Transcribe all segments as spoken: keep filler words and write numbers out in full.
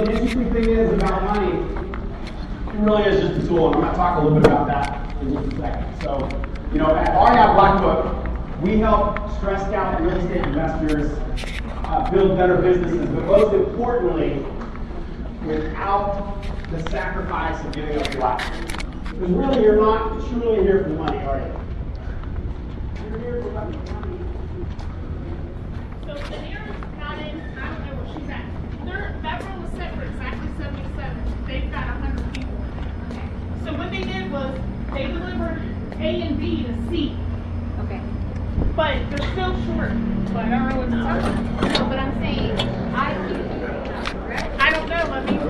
The interesting thing is about money, it really is just a tool, and I'm going to talk a little bit about that in just a second. So, you know, at R E I Black Book, we help stressed out real estate investors uh, build better businesses, but most importantly, without the sacrifice of giving up your life. Because really, you're not truly here for the money, are you? You're here for the money. So Daenerys got in, I don't know where she's at. Their, that room was set for exactly seventy-seven. They've got one hundred people in it. So what they did was, they delivered A and B to C. Okay. But they're still short. But I don't know what to tell you. No, but I'm saying, I can't, right? I don't know, I mean.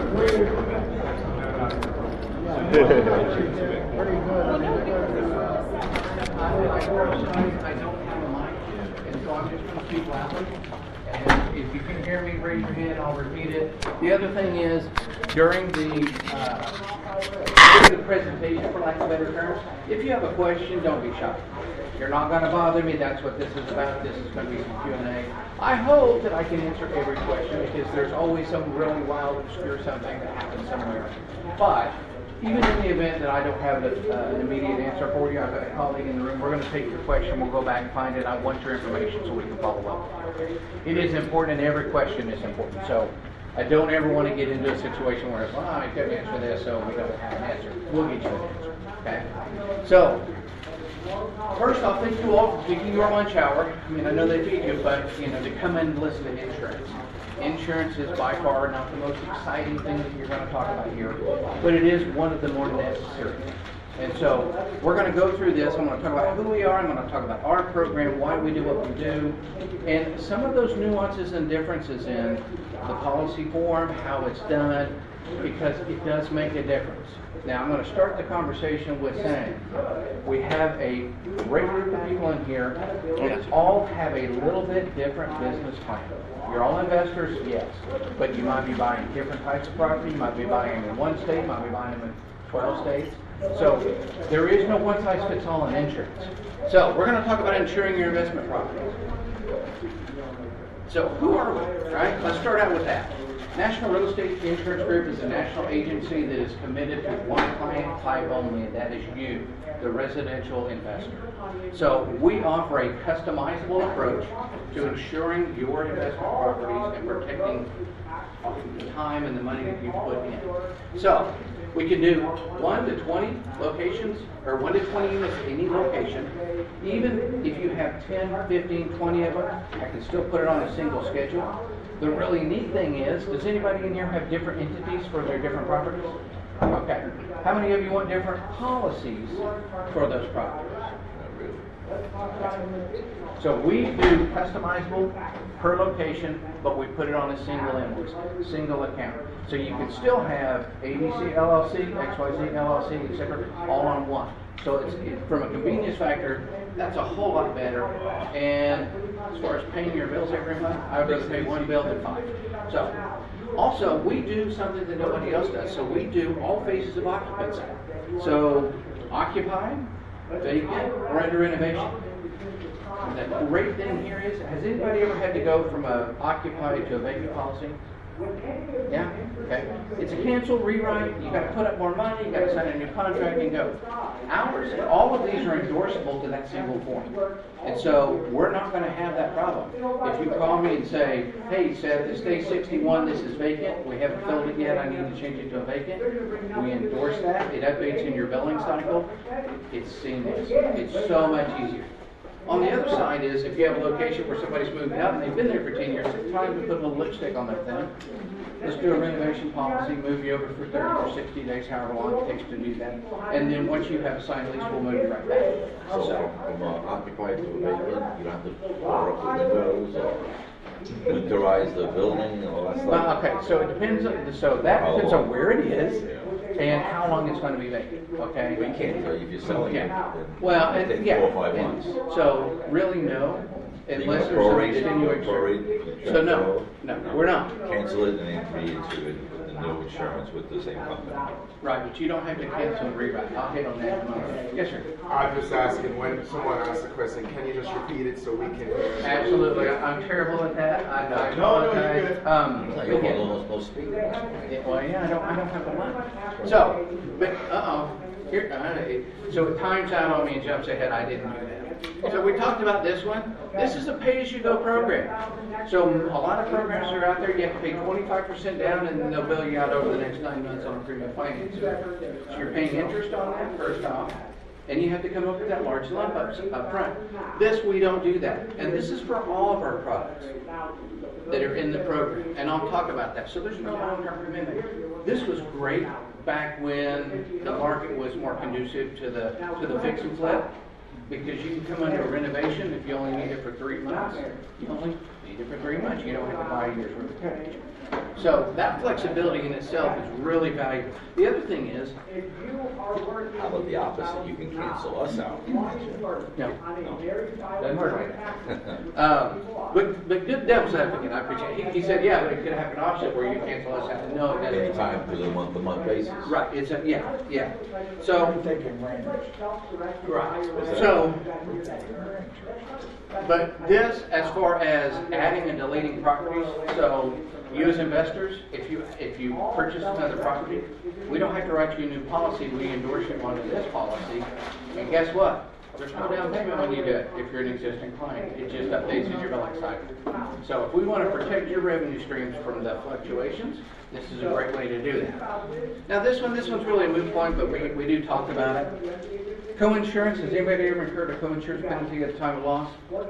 I don't have a mic, and so I'm just going to speak loudly. And if you can hear me, raise your hand, I'll repeat it. The other thing is, during the, uh, during the presentation, for lack of better terms, if you have a question, don't be shy. You're not going to bother me. That's what this is about. This is going to be some Q and A. I hope that I can answer every question, because there's always some really wild, obscure something that happens somewhere. But even in the event that I don't have a, uh, an immediate answer for you, I've got a colleague in the room. We're going to take your question. We'll go back and find it. I want your information so we can follow up. It is important, and every question is important. So I don't ever want to get into a situation where it's, well, I couldn't answer this, so we don't have an answer. We'll get you an answer. Okay? So, first off, thank you all for taking your lunch hour. I mean, I know they feed you, but, you know, to come in and listen to insurance. Insurance is by far not the most exciting thing that you're going to talk about here, but it is one of the more necessary. And so we're going to go through this. I'm going to talk about who we are. I'm going to talk about our program, why we do what we do, and some of those nuances and differences in the policy form, how it's done, because it does make a difference. Now, I'm going to start the conversation with saying we have a great group of people in here that all have a little bit different business plan. You're all investors, yes, but you might be buying different types of property. You might be buying them in one state, you might be buying them in twelve states. So there is no one-size-fits-all in insurance. So we're going to talk about insuring your investment properties. So who are we, right? Let's start out with that. National Real Estate Insurance Group is a national agency that is committed to one client type only, and that is you, the residential investor. So we offer a customizable approach to insuring your investment properties and protecting the time and the money that you put in. So we can do one to twenty locations, or one to twenty units at any location. Even if you have ten, fifteen, twenty of them, I can still put it on a single schedule. The really neat thing is, does anybody in here have different entities for their different properties? Okay. How many of you want different policies for those properties? So we do customizable per location, but we put it on a single invoice, single account. So you can still have A B C L L C, X Y Z L L C, et cetera, all on one. So it's, it, from a convenience factor, that's a whole lot better. And as far as paying your bills every month, I would rather pay one bill than five. So, also, we do something that nobody else does. So we do all phases of occupancy. So, occupied, vacant, or under renovation. And the great thing here is, has anybody ever had to go from a occupied to a vacant policy? Yeah? Okay. It's a cancel, rewrite, you got to put up more money, you got to sign a new contract and go. Ours, all of these are endorsable to that single form. And so we're not going to have that problem. If you call me and say, hey Seth, it's day sixty-one, this is vacant, we haven't filled it yet, I need to change it to a vacant, we endorse that, it updates in your billing cycle, it's seamless. It's so much easier. On the other side is, if you have a location where somebody's moved out and they've been there for ten years, it's time to put a little lipstick on that thing. Let's do a renovation policy, move you over for thirty or sixty days, however long it takes to do that. And then once you have a signed lease, we'll move you right back. So, from uh, occupied to vacant, you don't have to cover up the windows or winterize the building and all that stuff? Well, okay, so it depends on, so that depends on where it is and how long it's going to be vacant, okay? We can't tell you if you're selling it. Yeah. Well, and, Take yeah. four or five and months. So, really, no, unless there's Prorate an it, extenuating prorate, So, no, no, we're not. Cancel it and then be into it. new insurance with the same company. Right, but you don't have to cancel and rewrite. I'll hit on that in a moment. Yes, sir. I'm just asking, when someone asks a question, can you just repeat it so we can? Absolutely. I'm terrible at that. I, I No, no, you're apologize. good. Um, It's like but you're yeah. almost no speaking. Yeah, well, yeah, I don't, I don't have the mic. So, but, uh-oh, here, uh, so it times out on me and jumps ahead, I didn't do that. So we talked about this one. This is a pay-as-you-go program. So a lot of programs that are out there, you have to pay twenty-five percent down and then they'll bill you out over the next nine months on a premium finance. So you're paying interest on that first off, and you have to come up with that large lump up, up front. This, we don't do that. And this is for all of our products that are in the program, and I'll talk about that. So there's no long-term commitment. This was great back when the market was more conducive to the to the fix and flip, because you can come under a renovation if you only need it for three months. You only need it for three months. You don't have to buy a year's worth of coverage. So that flexibility in itself is really valuable. The other thing is, How about the opposite? You can cancel us out. no, doesn't work like that. Um, but, but good devil's advocate, I appreciate it. He, he said, yeah, but it could happen opposite where you cancel us out. No, it doesn't. Anytime, because of month-to-month basis. Right, it's a, yeah, yeah. So, right, that? so, but this, as far as adding and deleting properties, so you as investors, if you, if you purchase another property, we don't have to write you a new policy, we endorse you onto this policy, and guess what? There's no down payment when you do it, if you're an existing client. It just updates as your billing cycle. So if we want to protect your revenue streams from the fluctuations, this is a great way to do that. Now this one, this one's really a moot point, but we, we do talk about it. Co-insurance, has anybody ever incurred a co-insurance penalty at the time of loss?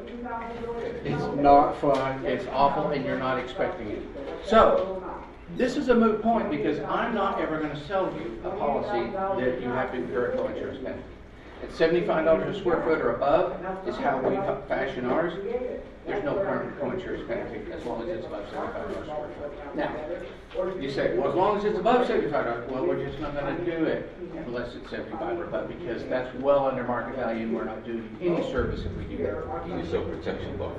It's not fun, it's awful, and you're not expecting it. So, this is a moot point because I'm not ever going to sell you a policy that you have to incur a co-insurance penalty. At seventy-five dollars a square foot or above is how we fashion ours. There's no permanent co-insurance penalty as long as it's above seventy-five dollars a square foot. Now, you say, well, as long as it's above seventy-five dollars, well, we're just not going to do it unless it's seventy-five or above because that's well under market value and we're not doing any service if we do that. You use a protection buffer.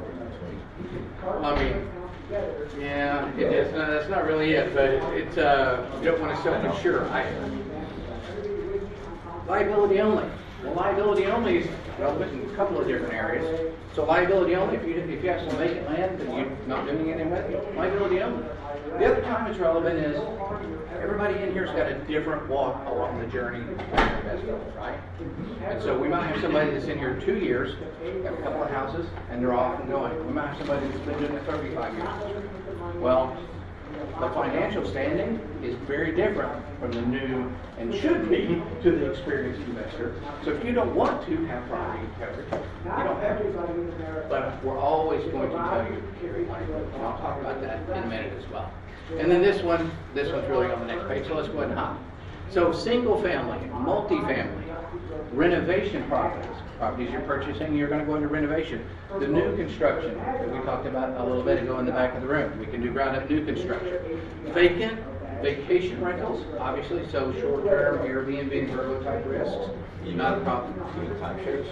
I mean, yeah, it is. No, that's not really it, but it's, uh, you don't want to self-insure either. Liability only. Well, liability only is relevant in a couple of different areas. So liability only, if you if you have some vacant land that you're not doing anything with, liability only. The other time it's relevant is everybody in here's got a different walk along the journey of investment, right? And so we might have somebody that's in here two years, got a couple of houses, and they're off and going. We might have somebody that's been doing it thirty-five years. Well, the financial standing is very different from the new, and should be, to the experienced investor. So if you don't want to have property coverage, you don't have to. But we're always going to tell you to carry liability. And I'll talk about that in a minute as well. And then this one, this one's really on the next page, so let's go ahead and hop. So single family, multifamily, renovation properties, properties you're purchasing, you're going to go into renovation. The new construction that we talked about a little bit ago in the back of the room, we can do ground up new construction. Vacant, vacation rentals, obviously, so short-term Airbnb, Virgo type risks, not a problem. Even timeshares?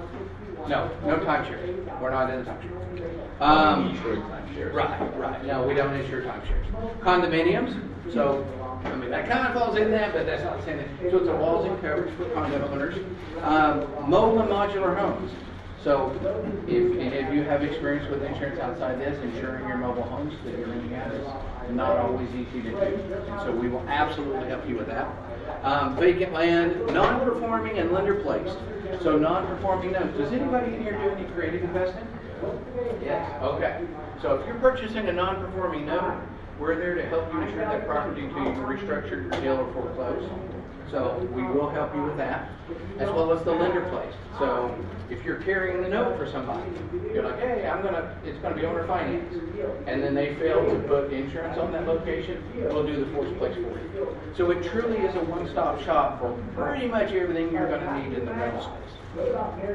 No, no timeshare. We're not in the timeshare. Um, Insured timeshares. Right, right. No, we don't insure timeshares. Condominiums, so, I mean, that kind of falls in that, but that's not the same thing. So it's a walls and coverage for condo owners. Um, mobile and modular homes. So if any of you have experience with insurance outside this, insuring your mobile homes that you're renting out is not always easy to do. And so we will absolutely help you with that. Um, vacant land, non-performing and lender placed. So non-performing notes. Does anybody in here do any creative investing? Yes. Okay. So if you're purchasing a non-performing note, we're there to help you insure that property until you can restructure your deal or foreclose. So we will help you with that, as well as the lender placed. So if you're carrying the note for somebody, you're like, hey, I'm gonna, it's gonna be owner finance, and then they fail to put insurance on that location, we'll do the forced place for you. So it truly is a one-stop shop for pretty much everything you're gonna need in the rental space.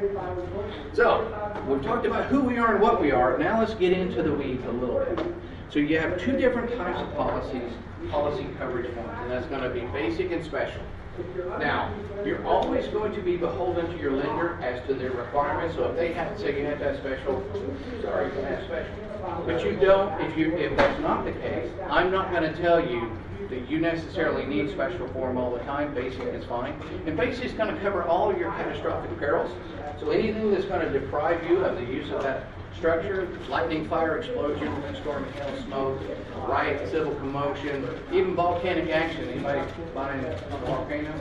So we've talked about who we are and what we are. Now let's get into the weeds a little bit. So you have two different types of policies, policy coverage forms, and that's going to be basic and special. Now, you're always going to be beholden to your lender as to their requirements. So if they have to say you have to have special, sorry, you can have special. But you don't, if you if that's not the case, I'm not going to tell you that you necessarily need special form all the time. Basic is fine. And basic is going to cover all of your catastrophic perils. So anything that's going to deprive you of the use of that structure, lightning, fire, explosion, windstorm, hail, smoke, riot, civil commotion, even volcanic action. Anybody buying a volcano?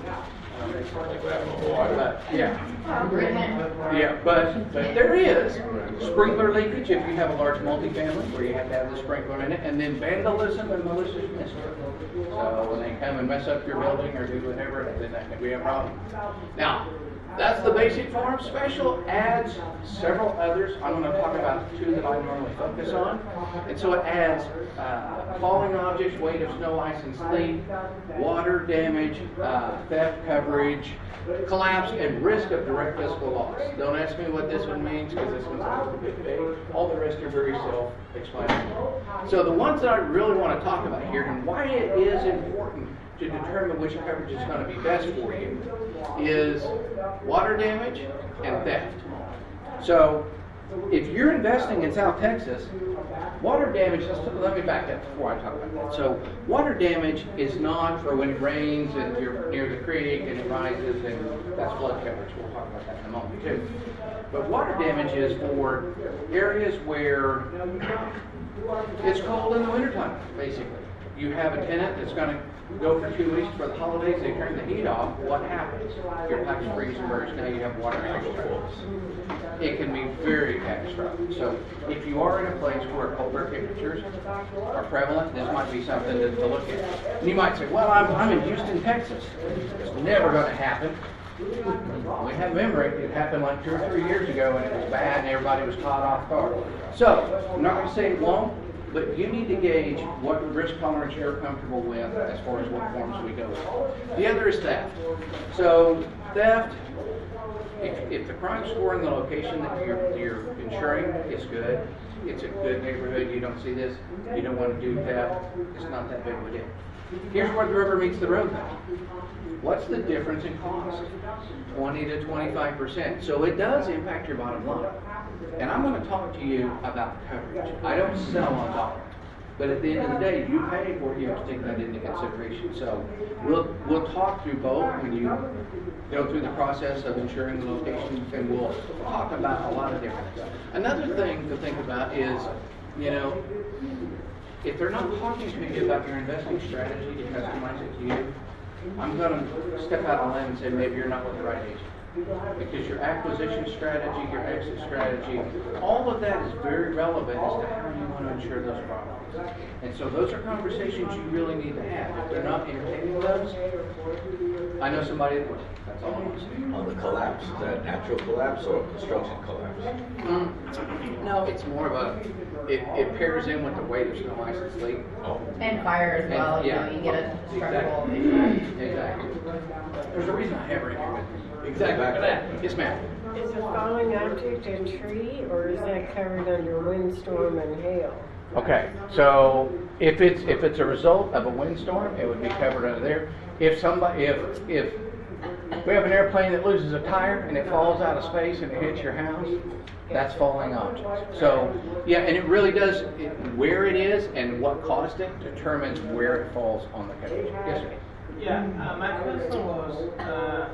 But, yeah. Yeah, but, but there is sprinkler leakage if you have a large multifamily where you have to have the sprinkler in it, and then vandalism and malicious mischief. So when they come and mess up your building or do whatever, then that can be a problem. Now, that's the basic form. Special adds several others. I'm going to talk about two that I normally focus on. And so it adds uh, falling objects, weight of snow, ice, and sleet, water damage, uh, theft coverage, collapse, and risk of direct physical loss. Don't ask me what this one means because this one's a little bit big. All the rest are very self-explanatory. So the ones that I really want to talk about here and why it is important to determine which coverage is going to be best for you is water damage and theft. So if you're investing in South Texas, water damage, let's, let me back up before I talk about that. So water damage is not for when it rains and you're near the creek and it rises, and that's flood coverage. We'll talk about that in a moment too. But water damage is for areas where it's cold in the wintertime, basically. You have a tenant that's going to go for two weeks for the holidays, they turn the heat off, what happens? Your pipes freeze and burst, now you have water extra. It can be very catastrophic. So if you are in a place where colder temperatures are prevalent, this might be something to, to look at. And you might say, well, I'm, I'm in Houston, Texas. It's never going to happen. We have memory. It happened like two or three years ago and it was bad and everybody was caught off guard. So I'm not going to say it won't, but you need to gauge what risk tolerance you're comfortable with as far as what forms we go with. The other is theft. So theft, if, if the crime score in the location that you're, you're insuring is good, it's a good neighborhood, you don't see this, you don't want to do theft, it's not that big of a deal. Here's where the rubber meets the road though. What's the difference in cost? twenty to twenty-five percent. So it does impact your bottom line. And I'm going to talk to you about coverage. I don't sell on dollar. But at the end of the day, you pay for it, you have to take that into consideration. So we'll we'll talk through both when you go through the process of insuring the locations, and we'll talk about a lot of different stuff. Another thing to think about is, you know, if they're not talking to you about your investing strategy to customize it to you, I'm going to step out on a limb and say maybe you're not with the right agent. Because your acquisition strategy, your exit strategy, all of that is very relevant as to how you want to insure those properties. And so those are conversations you really need to have. If they're not entertaining those, I know somebody that would. That's all I'm saying. On the collapse, is that natural collapse or construction collapse? Mm, no, it's more of a, it, it pairs in with the weight of snow, ice, and sleet. Oh. And fire as well, And, you yeah. know, you get a structural. Exactly. Exactly. There's a reason I have right here with me. Exactly for that. Yes, ma'am. Is a falling object a tree, or is that covered under windstorm and hail? Okay, so if it's if it's a result of a windstorm, it would be covered under there. If somebody if if we have an airplane that loses a tire and it falls out of space and it hits your house, that's falling objects. So yeah, and it really does it, where it is and what caused it determines where it falls on the coverage. Yes, sir. Yeah, uh, my question was, uh,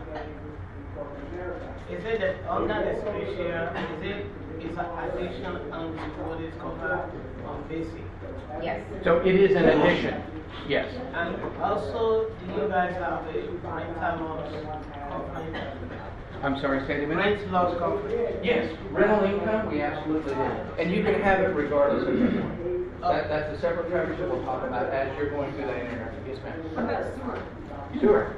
is it that under the special, is it is an additional on what is covered on basic? Yes. So it is an addition. Yes. And also, do you guys have a rental loss coverage? I'm sorry, say it again. Rent loss coverage? Yes, rental income, we absolutely do. And you can have it regardless of your that, That's a separate coverage that we'll talk about as you're going through that interview. Yes, ma'am. Sure.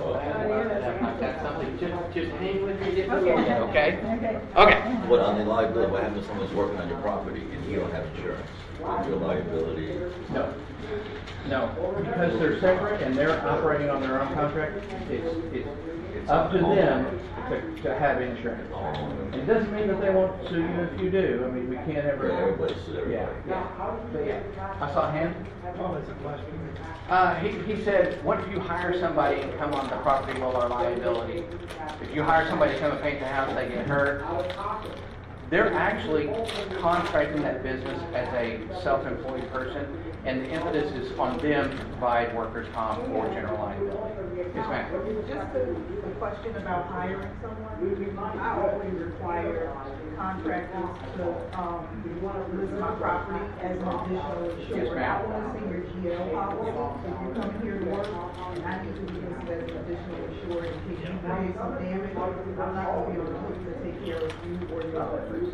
That's something, just, just hang with me. Okay. Okay? Okay. But on the liability, what happens if someone's working on your property and you don't have insurance? Your liability? No. No, because they're separate and they're operating on their own contract, it's, it's, it's up to them to, to have insurance. It doesn't mean that they won't sue you if you do. I mean, we can't ever. Yeah, everybody sues everybody. Yeah, yeah. But yeah, I saw a hand. Oh, it's a question. Uh, he, he said, what if you hire somebody and come on the property will our liability? If you hire somebody to come and paint the house, they get hurt, they're actually contracting that business as a self-employed person, and the impetus is on them to provide workers' comp or general liability. Yes, ma'am. Just a, a question about hiring someone. I always require contractors to, um, list my property as an additional insured. Yes, ma'am. I want to see your G L policy, if you're coming here to work, and I need to be listed as an additional insured in case you create some damage. I'm not gonna be on the hook to take care of you or your workers.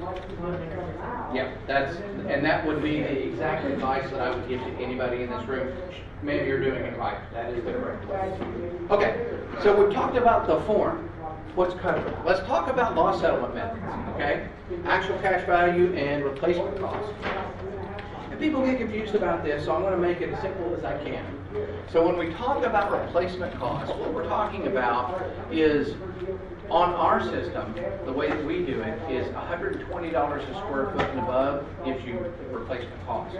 Yeah, that's, and that would be the exact advice that I would give to anybody in this room. Maybe you're doing it right. That is the correct way. Okay, so we've talked about the form. What's covered? Let's talk about loss settlement methods, okay? Actual cash value and replacement cost. And people get confused about this, so I'm going to make it as simple as I can. So when we talk about replacement cost, what we're talking about is, on our system, the way that we do it is one hundred twenty dollars a square foot and above gives you replacement cost.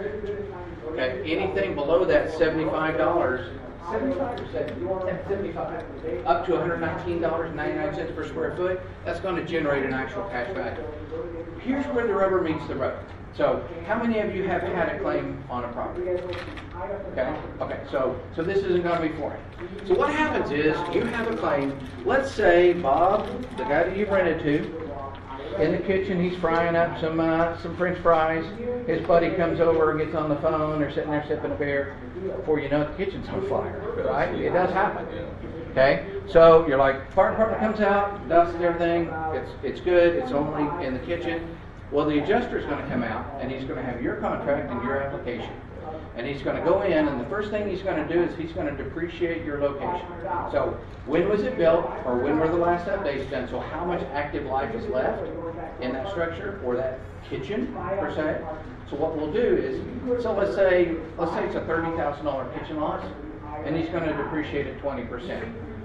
Okay, anything below that, seventy-five dollars, seventy-five or seventy, seventy-five, up to one hundred nineteen dollars and ninety-nine cents per square foot, that's going to generate an actual cash value. Here's where the rubber meets the road. So, how many of you have had a claim on a property? Okay, okay, so, so this isn't going to be foreign. So what happens is, you have a claim, let's say Bob, the guy that you've rented to, in the kitchen he's frying up some uh, some french fries, his buddy comes over and gets on the phone, they're sitting there sipping a beer, before you know it, the kitchen's on fire, right? It does happen. Okay, so you're like, fire department comes out, dusts everything, it's, it's good, it's only in the kitchen. Well, the adjuster's going to come out, and he's going to have your contract and your application. And he's going to go in, and the first thing he's going to do is he's going to depreciate your location. So, when was it built, or when were the last updates done? So how much active life is left in that structure, or that kitchen, per se? So what we'll do is, so let's say, let's say it's a thirty thousand dollar kitchen loss, and he's going to depreciate it twenty percent.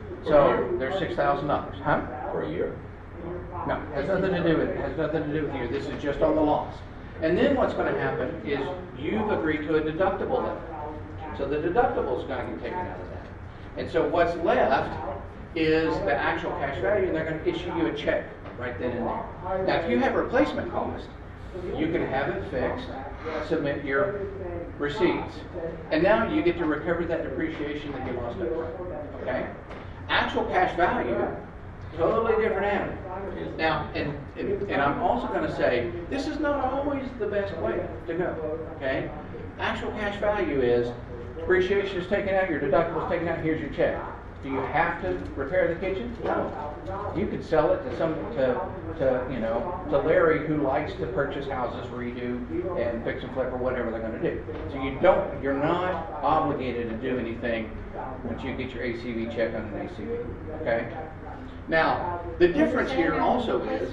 So, there's six thousand dollars, huh? Per year. No, has nothing to do with it. Has nothing to do with you. This is just on the loss. And then what's going to happen is you've agreed to a deductible level. So the deductible is going to get taken out of that. And so what's left is the actual cash value, and they're going to issue you a check right then and there. Now, if you have replacement cost, you can have it fixed, submit your receipts, and now you get to recover that depreciation that you lost up front. Okay? Actual cash value, totally different animal. Now, and, and, and I'm also going to say, this is not always the best way to go, okay? Actual cash value is, depreciation is taken out, your deductible is taken out, here's your check. Do you have to repair the kitchen? No. You could sell it to some, to, to, you know, to Larry, who likes to purchase houses, redo, and fix and flip, or whatever they're going to do. So you don't, you're not obligated to do anything once you get your A C V check on an A C V, okay? Now, the difference here also is,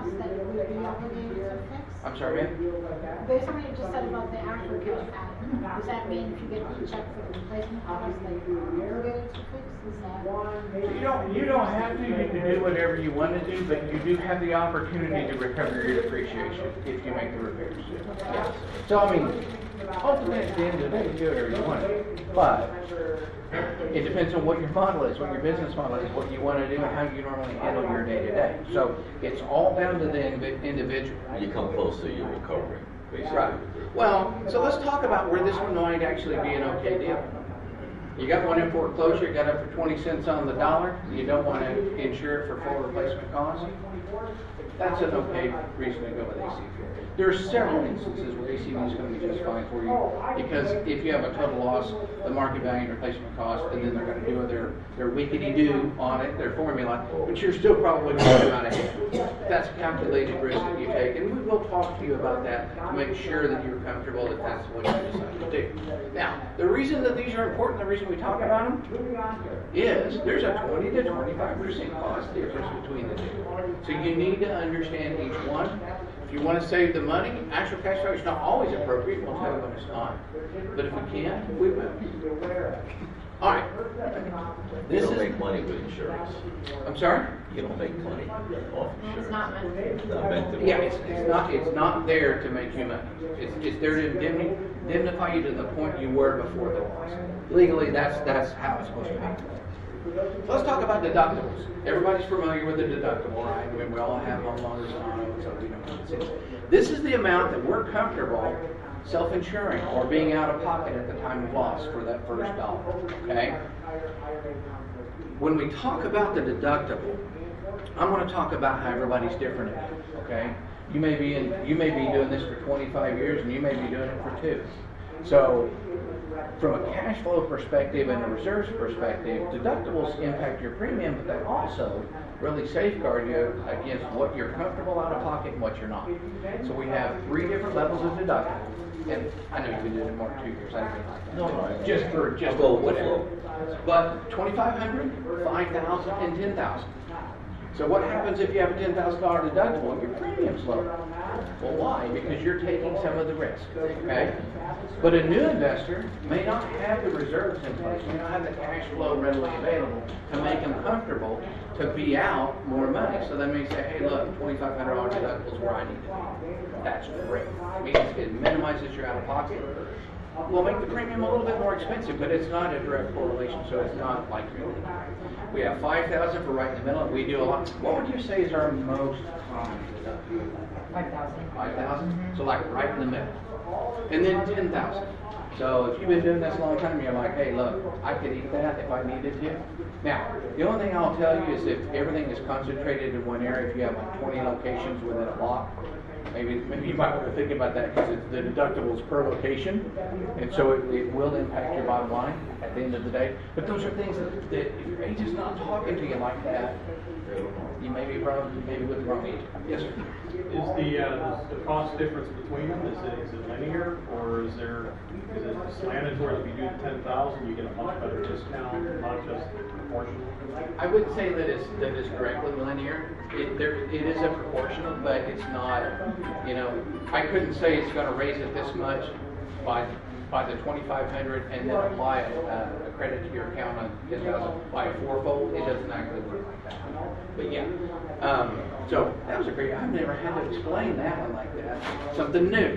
I'm sorry, ma'am? Based on what you just said about the actual cash value, does that mean if you get a check for the replacement cost, that you're obligated to fix? Is that? You don't, you don't have to, you can do whatever you want to do, but you do have the opportunity to recover your depreciation if you make the repairs. Yes. So, I mean, ultimately at the end of the day, you do whatever you want. But it depends on what your model is, what your business model is, what you want to do, and how you normally handle your day-to-day. So it's all down to the invi- individual. You come close to your recovery, basically. Right. Well, so let's talk about where this one might actually be an okay deal. You got one in foreclosure, you got up for twenty cents on the dollar, you don't want to insure it for full replacement cost. That's an okay reason to go with A C V. There are several instances where A C V is going to be just fine for you, because if you have a total loss, the market value and replacement cost, and then they're going to do their, their wickety-do on it, their formula, but you're still probably going to come out ahead. That's a calculated risk that you take, and we will talk to you about that to make sure that you're comfortable that that's what you decide to do. Now, the reason that these are important, the reason we talk about them, is there's a twenty to twenty-five percent cost difference between the two. So you need to understand each one. If you want to save the money, actual cash value is not always appropriate. We'll tell you when it's not. But if we can, we will. All right. You This don't is, make money with insurance. I'm sorry? You don't make money off insurance. It's not meant to. It's not meant to. Yeah, it's, it's not it's not there to make you money. It's, it's there to indemni- indemnify you to the point you were before the loss. Legally, that's that's how it's supposed to be. So let's talk about deductibles. Everybody's familiar with the deductible, right? I mean, we all have homeowners and auto, so we know what it is. This is the amount that we're comfortable self-insuring or being out of pocket at the time of loss for that first dollar, okay? When we talk about the deductible, I'm going to talk about how everybody's different in it, okay? You may be in, you may be doing this for twenty-five years, and you may be doing it for two. So, from a cash flow perspective and a reserves perspective, deductibles impact your premium, but they also really safeguard you against what you're comfortable out of pocket and what you're not. So we have three different levels of deductible. And I know you've been doing it more than two years. I didn't like that. No, just for just I'll go with whatever. the flow. But twenty-five hundred, five thousand, and ten thousand. So what happens if you have a ten thousand dollar deductible? Your premium's lower. Well, why? Because you're taking some of the risk, okay? But a new investor may not have the reserves in place, may not have the cash flow readily available to make them comfortable to be out more money. So they may say, hey, look, twenty-five hundred dollar deductible is where I need to be. That's great. It means it minimizes your out of pocket. Will make the premium a little bit more expensive, but it's not a direct correlation, so it's not like really. We have five thousand for right in the middle. We do a lot. What would you say is our most common deductible? Five thousand. Five thousand? So like right in the middle. And then ten thousand. So if you've been doing this a long time, you're like, hey, look, I could eat that if I needed to. Now, the only thing I'll tell you is if everything is concentrated in one area, if you have like twenty locations within a block, maybe maybe you might want to think about that because the deductible is per location, and so it, it will impact your bottom line at the end of the day. But those are things that, that if your agent's not talking to you like that, you may be wrong, maybe with the wrong agent. Yes, sir. Is the, uh, the cost difference between them, is it, is it linear, or is there, is it slanted towards if you do the ten thousand, you get a much better discount, not just proportional? I wouldn't say that it's, that it's directly linear. It, there, it is a proportional, but it's not, you know, I couldn't say it's going to raise it this much by by the twenty-five hundred and then apply a, a credit to your account on ten thousand by a fourfold. It doesn't actually work like that. But yeah, um, so that was a great, I've never had to explain that one like that. Something new.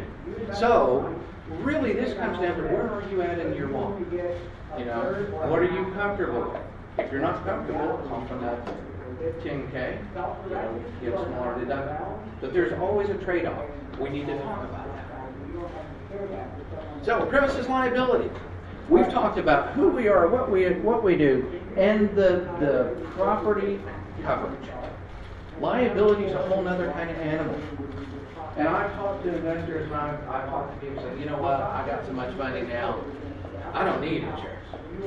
So really this comes down to where are you at in your walk? You know, what are you comfortable with? If you're not comfortable, off on that ten K, you know, get a smaller deductible. But there's always a trade-off. We need to talk about that. So, premises liability. We've talked about who we are, what we what we do, and the the property coverage. Liability is a whole other kind of animal. And I've talked to investors, and I've, I've talked to people saying, you know what, I got so much money now, I don't need insurance.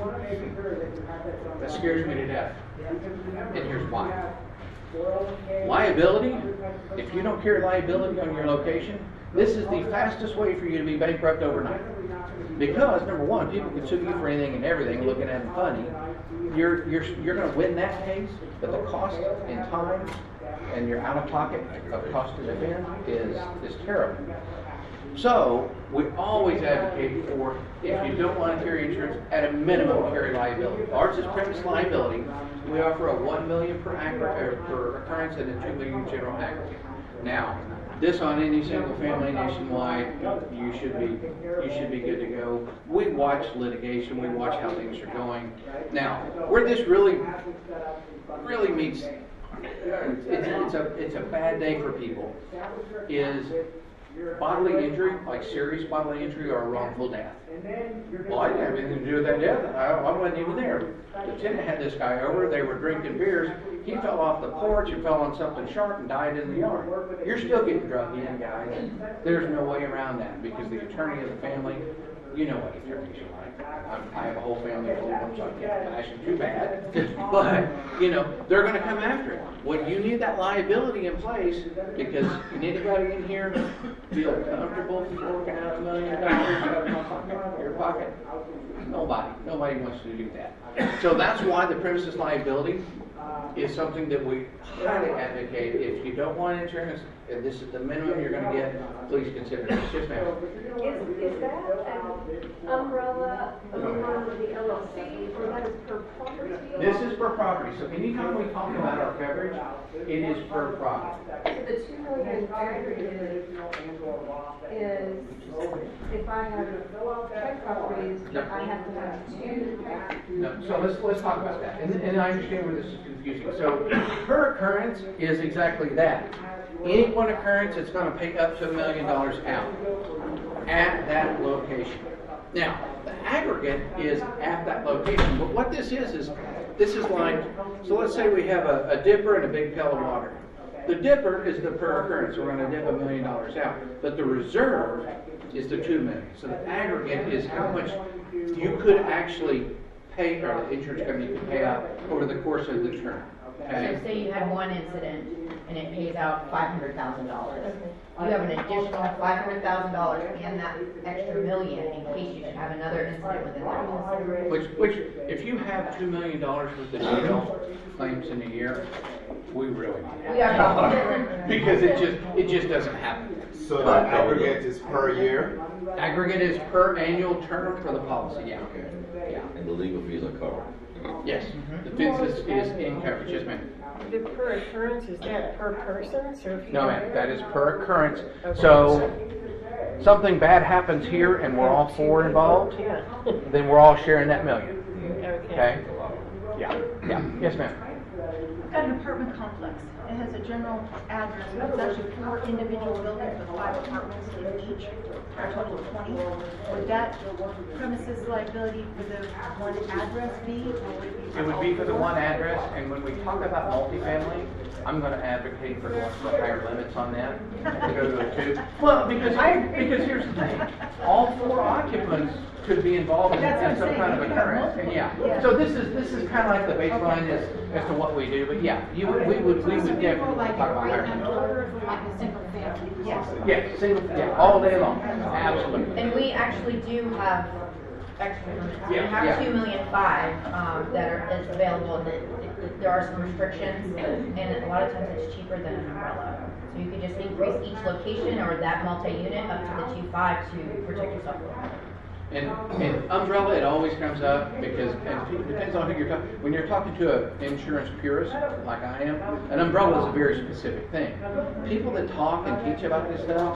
That scares me to death. And here's why. Liability, if you don't carry liability on your location, this is the fastest way for you to be bankrupt overnight. Because, number one, people can sue you for anything and everything, looking at them funny. You're, you're, you're going to win that case, but the cost in time and your out-of-pocket of cost to defend is, is terrible. So, we always advocate for, if you don't want to carry insurance, at a minimum carry liability. Ours is premise liability. We offer a one million dollars per, aggregate, per occurrence and a two million dollars general aggregate. Now, this on any single family nationwide, you should be you should be good to go. We watch litigation, we watch how things are going. Now, where this really really meets it's, it's a it's a bad day for people is bodily injury, like serious bodily injury or wrongful death. Well, I didn't have anything to do with that death. I, I wasn't even there. The tenant had this guy over. They were drinking beers. He fell off the porch and fell on something sharp and died in the yard. You're still getting drugged in, guys. There's no way around that because the attorney of the family, you know what attorneys are like. I'm, I have a whole family full of them, so I can't bash them too bad. But, you know, they're going to come after it. Well, you need that liability in place because anybody in here feel comfortable forking out a million dollars out of my pocket, your pocket? Nobody. Nobody wants to do that. So that's why the premises liability is something that we highly advocate. If you don't want insurance, and this is the minimum you're going to get, please consider it. Yes, ma'am. Is, is that an umbrella along with the L L C, or that is per property This is per property, so anytime we talk about our coverage, it is per property. So the two million aggregate is, if I have ten properties, I have to have two. No, so let's, let's talk about that, and, and I understand where this is confusing. So, per occurrence is exactly that. Any one occurrence, it's gonna pay up to a million dollars out at that location. Now, the aggregate is at that location, but what this is, is this is like, so let's say we have a, a dipper and a big pail of water. The dipper is the per occurrence, we're gonna dip a million dollars out, but the reserve is the two million. So the aggregate is how much you could actually pay, or the insurance company could pay out over the course of the term. Okay? So say you had one incident and it pays out five hundred thousand dollars. You have an additional five hundred thousand dollars and that extra million in case you should have another incident within that policy. Which, which, if you have two million dollars worth of jail claims in a year, we really need We are. because it just, it just doesn't happen. So the aggregate is per year? Aggregate is per annual term for the policy, yeah. Okay. Yeah. And the legal fees are covered. Yes, the fence is, is in coverage, yes ma'am. The per occurrence, is that per person? So if you No have- ma'am, that is per occurrence. Okay. So, something bad happens here and we're all four involved, Yeah. then we're all sharing that million, Okay. okay? Yeah, yeah, yes ma'am. I've got an apartment complex. It has a general address, but it's actually four individual buildings with five apartments in each, for a total of twenty. Would that premises liability for the one address be? Or would it be It would be for the one address, and when we talk about multifamily, I'm gonna advocate for going for higher limits on that, to go to a two. Well, because, because here's the thing, all four occupants could be involved in That's what in I'm some saying. kind of You could have occurrence, and multiple. yeah. Yeah. So this is, this is kinda like the baseline as, as to what we do, but yeah, you, would- we would, we would definitely Like talk a about higher right limits. number, like a single family. Yes. Yeah, single, yeah, all day long, absolutely. And we actually do have extra limits. We Yeah, yeah. have two million five, um, that are, is available, that, that there are some restrictions, and a lot of times it's cheaper than an umbrella. So you could just increase each location or that multi-unit up to the two five to protect yourself. And, and umbrella, it always comes up because, and it depends on who you're talking, when you're talking to an insurance purist, like I am, an umbrella is a very specific thing. People that talk and teach about this stuff,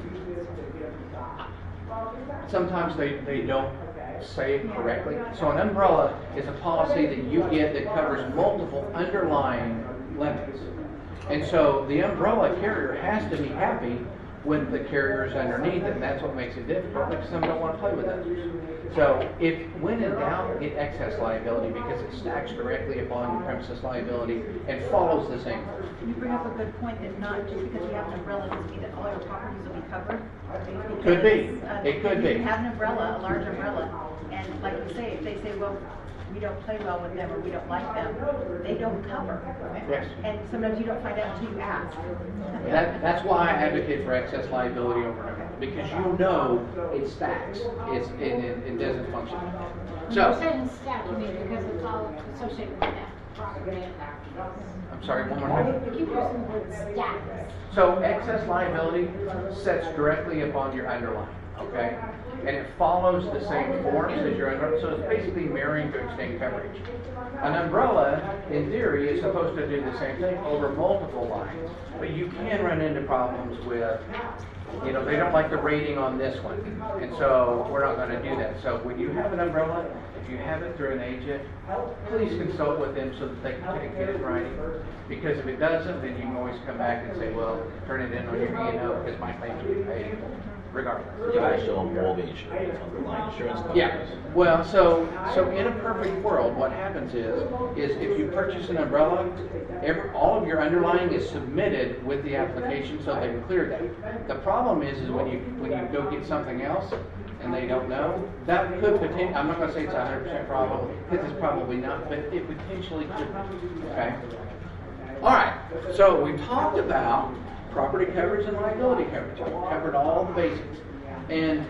sometimes they, they don't say it correctly. So an umbrella is a policy that you get that covers multiple underlying limits. And so the umbrella carrier has to be happy when the carrier is underneath it, and that's what makes it difficult, because some don't want to play with others. So if, when in doubt, get excess liability because it stacks directly upon premises liability and follows the same. You bring up a good point that not just because you have an umbrella doesn't mean that all your properties will be covered. Could be. Because, uh, It could you be. can have an umbrella, a large umbrella, and like you say, if they say, well, we don't play well with them or we don't like them, they don't cover. Yes. And sometimes you don't find out until you ask. That, that's why I advocate for excess liability over umbrella, because you know it stacks, it's, it, it, it doesn't function. You're So, saying stack, you mean, because it's all associated with that property. I'm sorry, one more time. You keep using the word stack. So excess liability sets directly upon your underlying, okay? And it follows the same forms as your umbrella, so it's basically mirroring to extend coverage. An umbrella, in theory, is supposed to do the same thing over multiple lines, but you can run into problems with, you know, they don't like the rating on this one, and so we're not gonna do that. So when you have an umbrella, if you have it through an agent, please consult with them so that they can get it in writing. Because if it doesn't, then you can always come back and say, well, turn it in on your E and O because my claims will be paid regardless. You actually own all the insurance, underlying insurance companies. Yeah, well, so, so in a perfect world, what happens is, is if you purchase an umbrella, every, all of your underlying is submitted with the application so they can clear that. The problem is, is when you, when you go get something else and they don't know, that could potentially, I'm not gonna say it's a hundred percent problem, because it's probably not, but it potentially could be, okay? All right, so we talked about property coverage and liability coverage. We covered all the basics. And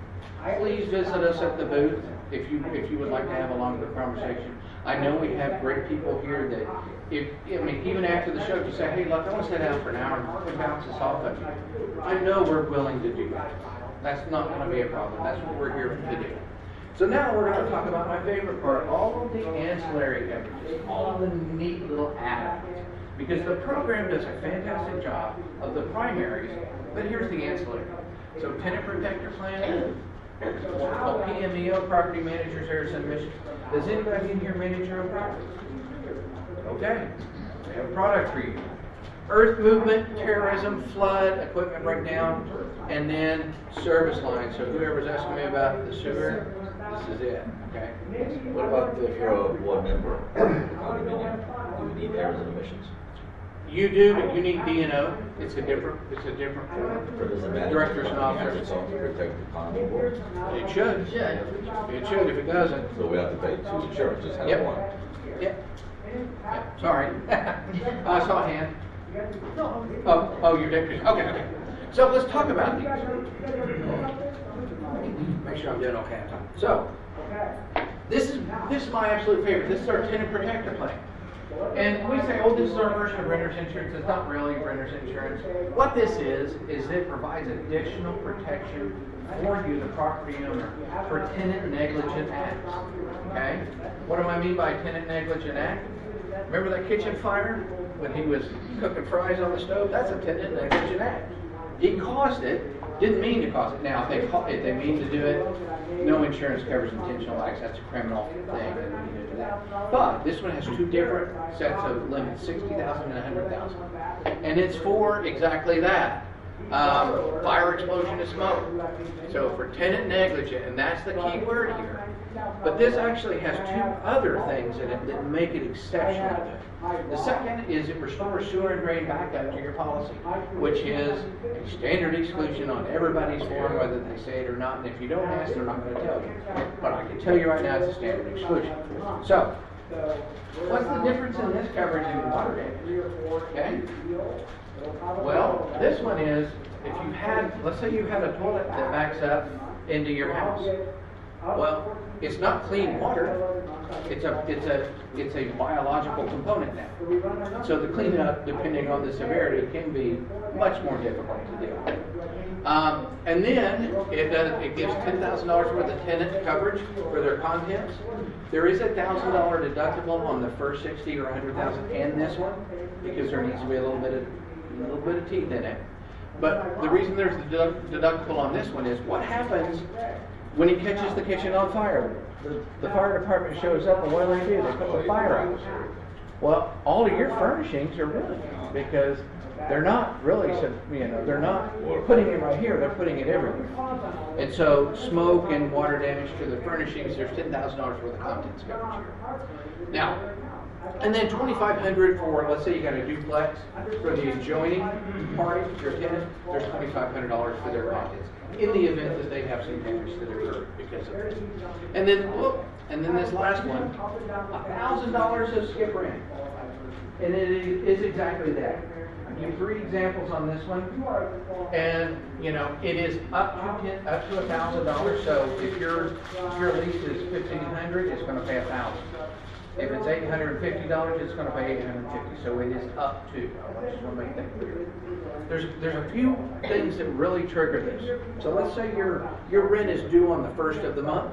please visit us at the booth if you if you would like to have a longer conversation. I know we have great people here that, if I mean, even after the show, if you say, hey, look, I want to sit down for an hour and bounce this off of you, I know we're willing to do that. That's not going to be a problem. That's what we're here to do. So now we're going to talk about my favorite part, all of the ancillary coverages, all of the neat little add-ons. Because the program does a fantastic job of the primaries, but here's the ancillary. So tenant protector plan, what's called P M E O, property managers, errors and omissions. Does anybody in here manage your own property? Okay, we have a product for you. Earth movement, terrorism, flood, equipment breakdown, and then service lines. So whoever's asking me about the sewer, this is it, okay? What about if you're a board member of the condominium? Do we need errors and omissions? You do, but you need D and O. It's a different, it's a different form. Or does it matter? Directors and Has officers. its own to protect the condo board? It should. It should. It should if it doesn't. So we have to pay two insurance, just have Yep. one. Yep. Yep. Sorry. I saw a hand. Oh, oh, you're Dick. Okay, okay. So let's talk about these. Make sure I'm doing okay on time. So, this is this is my absolute favorite. This is our tenant protector plan. And we say, oh, this is our version of renter's insurance. It's not really renter's insurance. What this is, is it provides additional protection for you, the property owner, for tenant negligent acts. Okay? What do I mean by tenant negligent act? Remember that kitchen fire when he was cooking fries on the stove? That's a tenant negligent act. He caused it, didn't mean to cause it. Now, if they, ca- if they mean to do it, no insurance covers intentional acts. That's a criminal thing. And we need to do that. But this one has two different sets of limits, sixty thousand and one hundred thousand. And it's for exactly that. Um, fire, explosion, and smoke. So for tenant negligent, and that's the key word here. But this actually has two other things in it that make it exceptionally good. The second is it restores sewer and drain backup to your policy, which is a standard exclusion on everybody's form, whether they say it or not. And if you don't ask, they're not going to tell you. But I can tell you right now, it's a standard exclusion. So, what's the difference in this coverage and water damage? Okay. Well, this one is, if you had, let's say you had a toilet that backs up into your house. Well, it's not clean water. It's a, it's a, it's a biological component now. So the cleanup, depending on the severity, can be much more difficult to deal with. Um, and then it does, it gives ten thousand dollars worth of tenant coverage for their contents. There is a one thousand dollars deductible on the first sixty or one hundred thousand and this one, because there needs to be a little bit of a little bit of teeth in it. But the reason there's the deductible on this one is what happens when he catches the kitchen on fire. The, the fire department shows up, and what do they do? They put the fire out. Well, all of your furnishings are ruined because they're not really, you know, they're not putting it right here. They're putting it everywhere. And so, smoke and water damage to the furnishings. There's ten thousand dollars worth of contents coverage here. Now. And then twenty-five hundred dollars for, let's say you got a duplex, for the adjoining party, your tenant, there's twenty-five hundred dollars for their contents, in the event that they have some damage to their roof because of this. And then, whoop, and then this last one, one thousand dollars of skip rent. And it is exactly that. I give three examples on this one, and you know, it is up to ten, up to one thousand dollars, so if your, if your lease is fifteen hundred dollars, it's going to pay one thousand dollars. If it's eight hundred fifty dollars, it's going to pay eight hundred fifty dollars. So it is up to. I just want to make that clear. There's there's a few things that really trigger this. So let's say your your rent is due on the first of the month.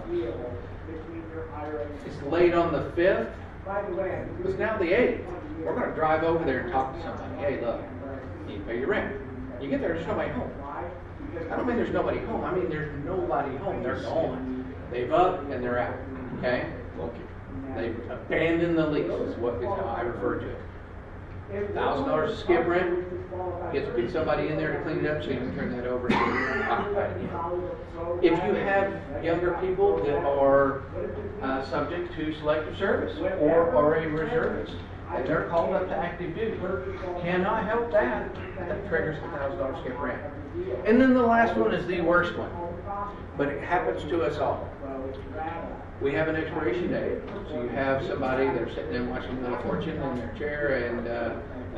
It's late on the fifth. It's now the eighth. We're going to drive over there and talk to somebody. Hey, look, you need to pay your rent. You get there, there's nobody home. I don't mean there's nobody home. I mean there's nobody home. They're gone. They've up and they're out. Okay. Okay. They abandon the lease, is what is how I refer to it. one thousand dollars of skip rent, get to pick somebody in there to clean it up so you can turn that over and get it occupied again. If you have younger people that are uh, subject to selective service or are a reservist, and they're called up to active duty, cannot help that, that triggers the one thousand dollars skip rent. And then the last one is the worst one, but it happens to us all. We have an expiration date. So you have somebody, they're sitting there watching Wheel of Fortune in their chair, and uh,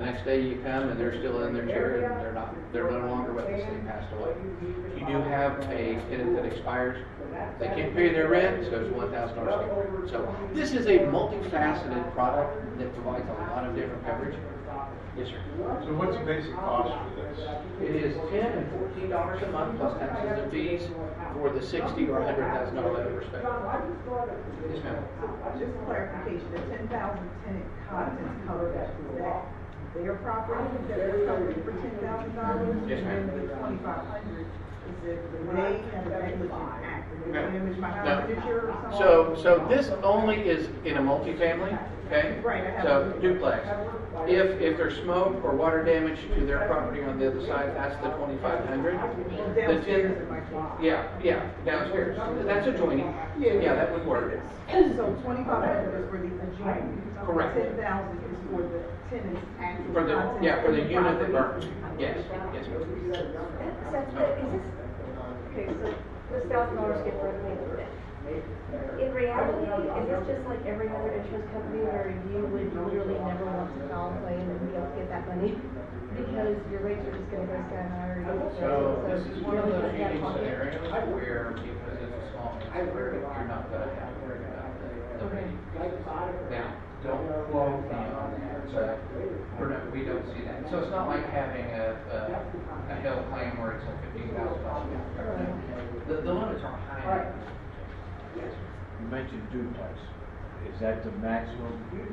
next day you come and they're still in their chair and they're not, they're no longer with us, they passed away. You do have a tenant that expires, they can't pay their rent, so it's one thousand dollars skip. So this is a multifaceted product that provides a lot of different coverage. Yes, sir. So what's the basic cost for this? It is ten and fourteen dollars a month plus taxes and fees for the sixty or a hundred thousand dollar letter respective. Yes, ma'am. Just clarification, the ten thousand tenant contents covered, is that their property that they're covering for ten thousand dollars? Yes, ma'am. And then the twenty-five hundred, is it they have a negligent act, and they No. damage my No. furniture or something? So, so this only is in a multifamily, okay? Right, I have So a- duplex. If, if there's smoke or water damage to their property on the other side, that's the twenty-five hundred. The Downstairs ten, in my closet. yeah, yeah, downstairs. That's adjoining. Yeah, that would work. So twenty-five hundred is for the adjoining. Correct. Ten thousand is for the tenant's actual For the, contents yeah, for the of unit that property. burns. Yes, yes, ma'am. Is this, okay, so this thousand dollars skip for the in reality, is this just like every other insurance company where you would literally never want to file a claim and be able to get that money? Because your rates are just gonna go sky high or you So this is you one of really those can't unique pocket. scenarios where, because it's a small municipality, you're not gonna have to worry about the, the rate increases. Now, don't quote me on that, but we're not, we don't see that. So it's not like having a, a, a health claim where it's a fifteen thousand dollars. The, the limits are high. You mentioned duplex. Is that the maximum?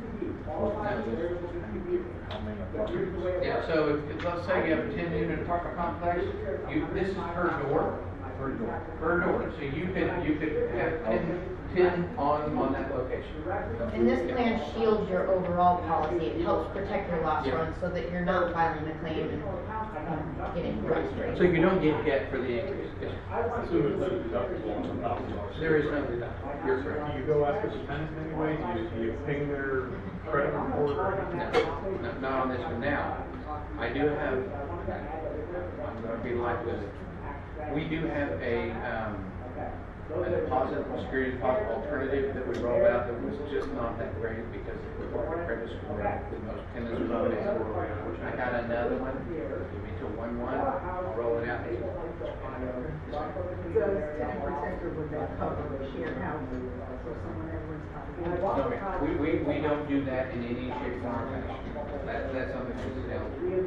How many apartments? Yeah, so if, if, let's say you have a ten unit apartment complex, you, this is per door. Per door. Per door, so you could, you could have ten, ten on, on that location. And this plan shields your overall policy. It helps protect your loss Yeah. run so that you're not filing a claim and um, getting frustrated. So you don't get hit for the increase. Yes. So there's no deductible on the thousand dollars. There is no deductible. You're correct. Do you go after the tenant anyway? Do you, do you ping their credit report or anything? No, no, not on this one now. I do have, I'm gonna be like this. We do have a, um, a deposit, a security deposit alternative that we rolled out that was just not that great because of the corporate credit score that most tenants are not able to. I got another one, give me till one one, I'll roll it out. Does tenant protector, would that cover shared housing, so someone that rents No, property? ma'am. we, we, we don't do that in any shape, form, or fashion. That, that's something that's down.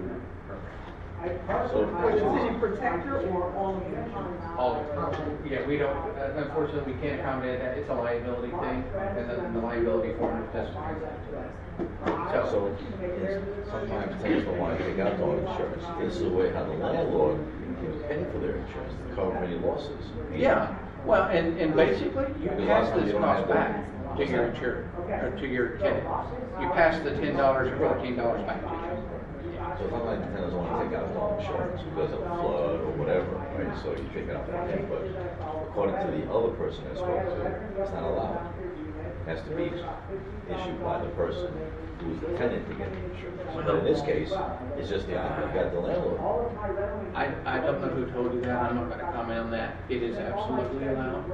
So, Which is tenant protector or all of them? All of it. Yeah, we don't, uh, unfortunately, we can't accommodate that. It's a liability thing, and the, the liability form doesn't. So, so sometimes tenants don't want to take out their insurance. This is the way how the landlord can pay for their insurance to cover any losses. yeah, well, and, and basically, you Because pass last time this you don't cost have back that. to your insured, or to your tenant. You pass the ten dollars or fourteen dollars back to you. So it's not like the tenants want to take out their own insurance because of a flood or whatever, right? So you take it out for them, but according to the other person I spoke to, it's not allowed. It has to be issued by the person who's the tenant to get the insurance. But in this case, it's just the, you got the landlord. I, I don't know who told you that. I'm not gonna comment on that. It is absolutely allowed.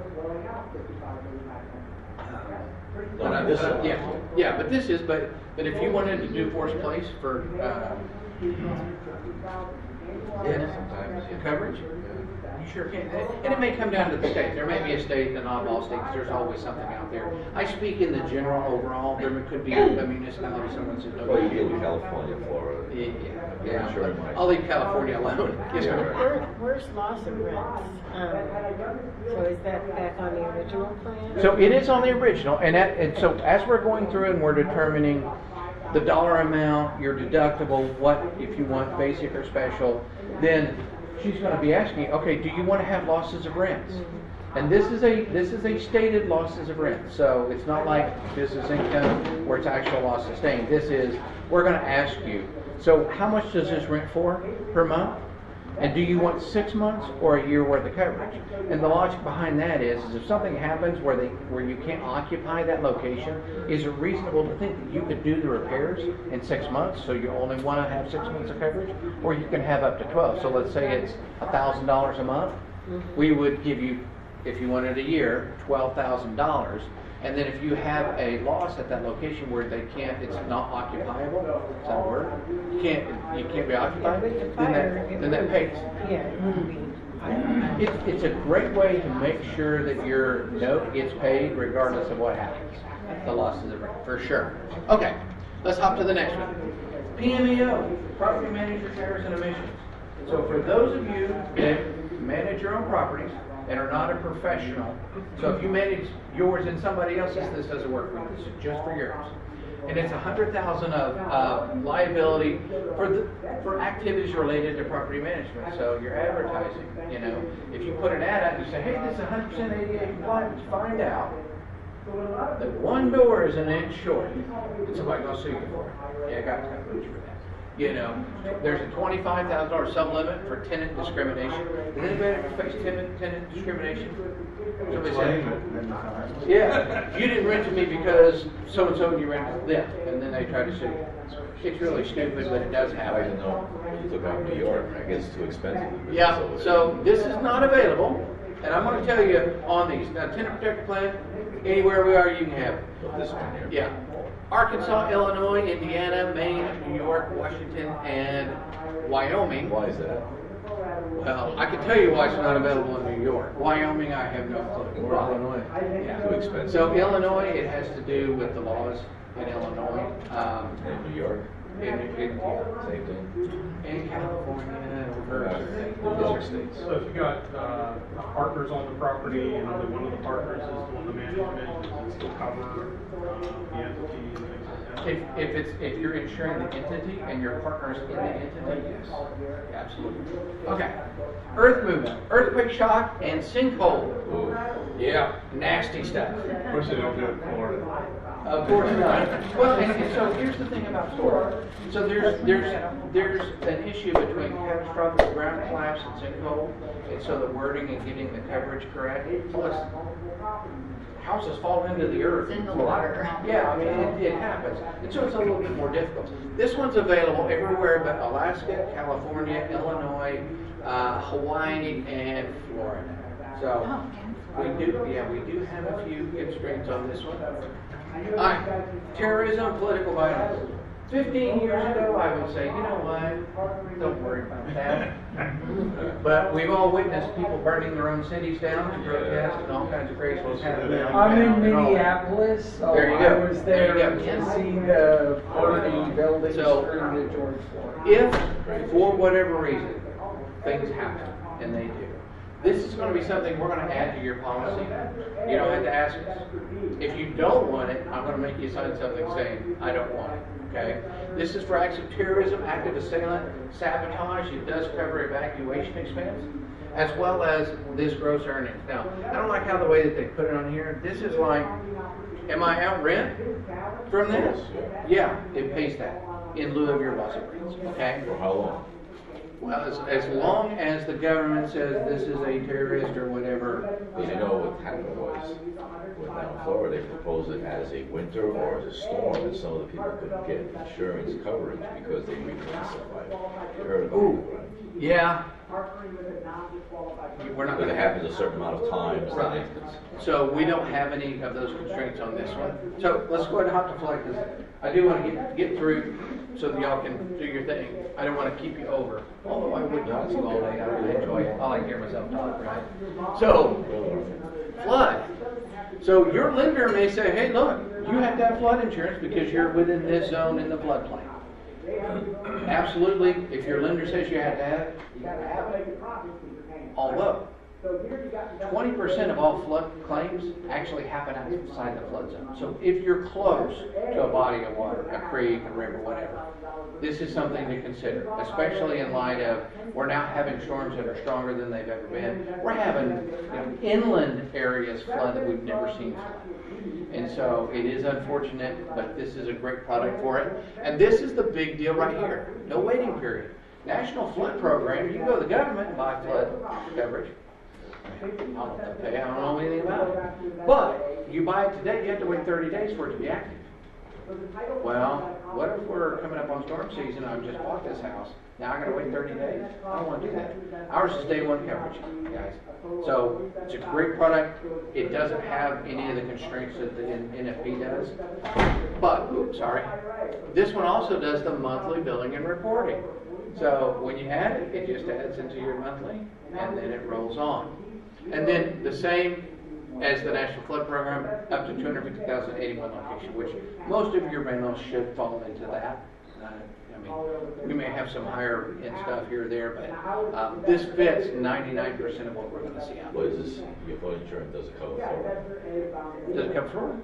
No, not this one. Yeah, yeah, but this is, but, but if you wanted to do forced place for, uh, yeah, Sometimes, yeah. coverage, you sure can. And it may come down to the state. There may be a state, an oddball state, because there's always something out there. I speak in the general overall. There could be a municipality, someone says, no. Well, you deal with California, Florida. Yeah, yeah, I'm sure it yeah. might. I'll leave California alone. Yes, Yeah, ma'am. right. Where, where's loss of rents? Um, so is that back on the original plan? So it is on the original, and that, and so as we're going through and we're determining the dollar amount, your deductible, what, if you want basic or special, then she's gonna be asking, okay, do you wanna have losses of rents? And this is a, this is a stated losses of rent, so it's not like business income where it's actual loss sustained. This is, we're gonna ask you, so how much does this rent for per month? And do you want six months or a year worth of coverage? And the logic behind that is, is if something happens where they, where you can't occupy that location, is it reasonable to think that you could do the repairs in six months, so you only want to have six months of coverage? Or you can have up to twelve. So let's say it's a thousand dollars a month. We would give you, if you wanted a year, twelve thousand dollars. And then if you have a loss at that location where they can't, it's not occupiable, is that a word? You can't, you can't be occupied, then that, then that pays. Yeah, it wouldn't be. It's, it's a great way to make sure that your note gets paid regardless of what happens. The losses of rent, for sure. Okay, let's hop to the next one. P M E O, property manager errors and omissions. So for those of you that manage your own properties and are not a professional, so if you manage yours and somebody else's, this doesn't work for you. This is just for yours. And it's a hundred thousand of uh, liability for the for activities related to property management. So your advertising, you know, if you put an ad out and you say, hey, this is one hundred percent A D A compliant, but you find out that one door is an inch short, and somebody gonna sue you for it. Yeah, I got coverage for that. You know, there's a twenty-five thousand dollar sub-limit for tenant discrimination. Has anybody ever faced tenant, tenant discrimination? Somebody said, yeah, you didn't rent to me because so-and-so and you rented to them, and then they try to sue you. It's really stupid, but it does I happen. didn't know. You took out New York. I guess it's too expensive. Yeah, so this is not available, and I'm going to tell you on these. Now, tenant protector plan, anywhere we are, you can have it. This one here. Yeah. Arkansas, Illinois, Indiana, Maine, New York, Washington, and Wyoming. Why is that? Well, I can tell you why it's not available in New York. Wyoming, I have no clue. Or Illinois. Yeah. Too expensive. So Illinois, it has to do with the laws in Illinois. Um, In New York. in, in, yeah. Same thing. in California, Right. over States. So if you got uh, partners on the property and only one of the partners is doing the management, does it still cover uh, the entity and things like that? If, if it's, if you're insuring the entity and your partner's in the entity, yes, absolutely. Okay. Earth movement, earthquake shock, and sinkhole. Ooh. Yeah, nasty stuff. Of course they don't do it in Florida. Of course not. Well, and, and so here's the thing about Florida. So there's there's there's an issue between catastrophic ground collapse and sinkhole, and so the wording and getting the coverage correct. Plus, houses fall into the earth. It's in the water. Yeah, I mean it, it happens, and so it's a little bit more difficult. This one's available everywhere but Alaska, California, Illinois, uh, Hawaii, and Florida. So we do, yeah, we do have a few constraints on this one. All right, terrorism, political violence. Fifteen years ago, I would say, you know what, don't worry about that. But we've all witnessed people burning their own cities down to protest and all kinds of crazy stuff happening. I'm in Minneapolis, so There you I go. was There there you go. to see the burning buildings So- during the George Floyd. If, for whatever reason, things happen, and they do, this is going to be something we're going to add to your policy. You don't have to ask us. If you don't want it, I'm going to make you sign something saying, I don't want it, okay? This is for acts of terrorism, active assailant, sabotage. It does cover evacuation expense, as well as this gross earnings. Now, I don't like how the way that they put it on here. This is like, am I out rent from this? Yeah, it pays that in lieu of your loss of rents, okay? For how long? Well, as, as long as the government says this is a terrorist or whatever. Because you know what happened was, with down in Florida, they proposed it as a winter or as a storm, and some of the people couldn't get insurance coverage because they reclassified it. You heard about it, right? Yeah. We're not Because gonna it happens a certain amount of times. Right. and it's- So we don't have any of those constraints on this one. So let's go ahead and hop to flight, because I do want to get, get through so that y'all can do your thing. I don't want to keep you over, although I would talk to you all day. I really enjoy it. I like hearing myself talk, right? So, flood. So your lender may say, hey, look, you have to have flood insurance because you're within this zone in the floodplain. Absolutely, if your lender says you have to have it, you gotta have it. Although, twenty percent of all flood claims actually happen outside the flood zone. So if you're close to a body of water, a creek, a river, whatever, this is something to consider, especially in light of we're now having storms that are stronger than they've ever been. We're having, you know, inland areas flood that we've never seen flood. And so it is unfortunate, but this is a great product for it. And this is the big deal right here. No waiting period. National Flood Program, you can go to the government and buy flood coverage. I don't know anything about it. But you buy it today, you have to wait thirty days for it to be active. Well, what if we're coming up on storm season, I've just bought this house, now I gotta wait thirty days? I don't wanna do that. Ours is day one coverage, guys. So, it's a great product, it doesn't have any of the constraints that the N F B does. But, oops, sorry, this one also does the monthly billing and reporting. So, when you add it, it just adds into your monthly, and then it rolls on. And then the same as the National Flood Program, up to two hundred fifty thousand eighty-one location, which most of your rentals should fall into that. Uh, I mean, we may have some higher end stuff here or there, but um, this fits ninety-nine percent of what we're going to see out What there. is this, your flood insurance, does it cover Florida? Does it come from?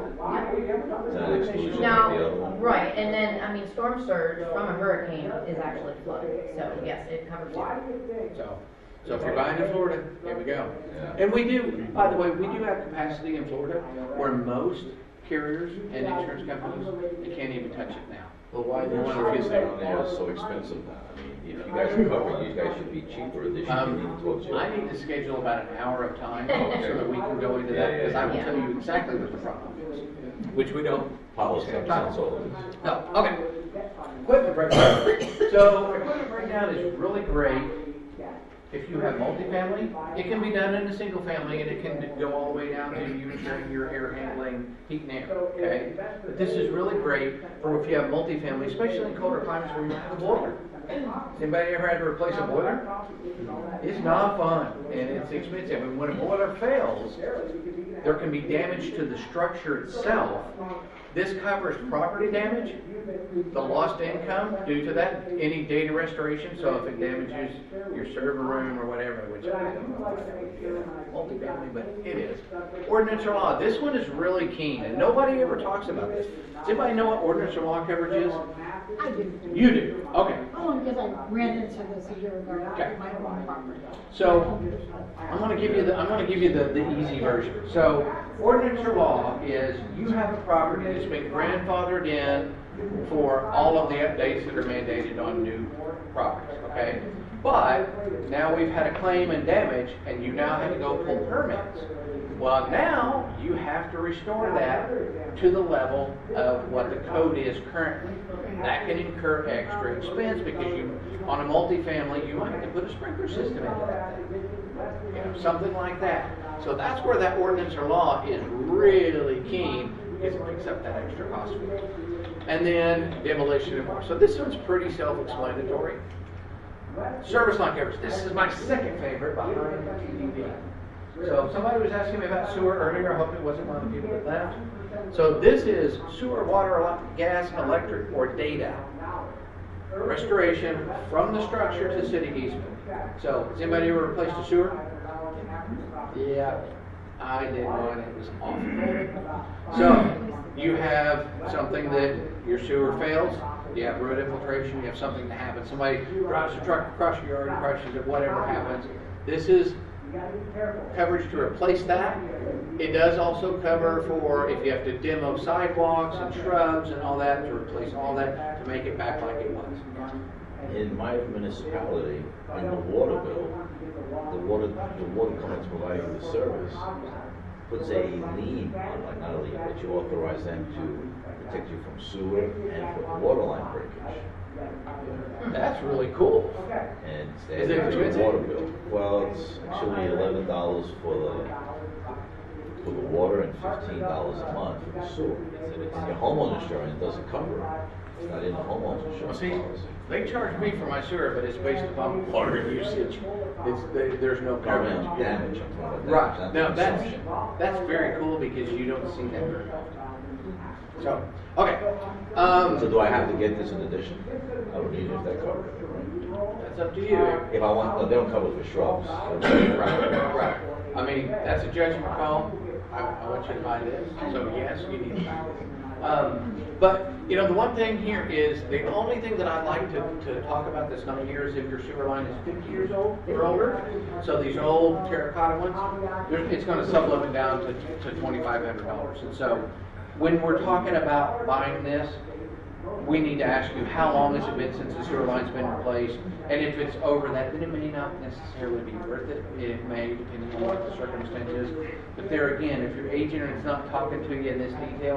Is that an exclusion like the Now, other one? right, and then, I mean, storm surge from a hurricane is actually flood, so yes, it covers it. So, so if you're buying in Florida, here we go. Yeah. And we do, by the way, we do have capacity in Florida where most carriers and insurance companies, they can't even touch it now. Well, why the insurance down there is so expensive now? I mean, if you guys are covered, you guys should be cheaper, they should be Um, leaning towards you. I need to schedule about an hour of time so that we can go into that, because I will tell you exactly what the problem is, which we don't. Policy, that's all it is. No, okay. Equipment breakdown. So, equipment breakdown is really great if you have multifamily. It can be done in a single family, and it can go all the way down to you ensuring your air handling, heat and air, okay? But this is really great for if you have multifamily, especially in colder climates where you have a boiler. Has anybody ever had to replace a boiler? It's not fun, and it's expensive. And when a boiler fails, there can be damage to the structure itself. This covers property damage, the lost income due to that, any data restoration. So if it damages your server room or whatever, which I don't know if that would be a multifamily, but it is. Ordinance or law. This one is really keen, and nobody ever talks about this. Does anybody know what ordinance or law coverage is? I do. You do. Okay. Only because I ran into this a year ago Okay. on my own property. So I'm going to give you the I'm going to give you the, the easy version. So ordinance or law is you have a property that's been grandfathered in for all of the updates that are mandated on new properties. Okay, but now we've had a claim and damage, and you now have to go pull permits. Well, now you have to restore that to the level of what the code is currently. That can incur extra expense because you, on a multifamily, you might have to put a sprinkler system into that thing. You know, something like that. So that's where that ordinance or law is really keen, because it picks up that extra cost for you. And then demolition and more. So this one's pretty self-explanatory. Service line coverage. This is my second favorite behind T D B. So somebody was asking me about sewer earlier. I hope it wasn't one of the people that left. So this is sewer, water, gas, electric, or data restoration from the structure to city easement. So has anybody ever replaced a sewer? Yeah, I did one. It was awful. So you have something that your sewer fails. You have root infiltration. You have something that happens. Somebody drives a truck across your yard, crushes it. Whatever happens. This is coverage to replace that. It does also cover for if you have to demo sidewalks and shrubs and all that, to replace all that to make it back like it was. In my municipality, in the water bill, the water, the water company's providing the service puts a lien on, like not a lien, but you authorize them to protect you from sewer and from water line breakage. That's really cool. And Is it's it added to expensive? your water bill. Well, it's actually eleven dollars for the for the water and fifteen dollars a month for the sewer. And your homeowner insurance doesn't cover it. It's not in the homeowner's insurance See, policy. they charge me for my sewer, but it's based upon water usage. It's there- there's no coverage. Coverage damage. I'm talking about Right. damage, Now not that's consumption. that's very cool because you don't see that very often. So okay. Um, So do I have to get this in addition? I don't need it if that covers it, right? That's up to you. If I want, no, they don't cover it for shrubs. Right, right. I mean, that's a judgment call. I, I want you to buy this. So yes, you need to buy this. Um, but, you know, the one thing here is, the only thing that I'd like to, to talk about that's not here is if your sewer line is fifty years old or older. So these old terracotta ones, there's- it's going to sub-limit down to, to twenty-five hundred dollars. And so when we're talking about buying this, we need to ask you, how long has it been since the sewer line's been replaced? And if it's over that, then it may not necessarily be worth it. It may, depending on what the circumstance is. But there again, if your agent is not talking to you in this detail,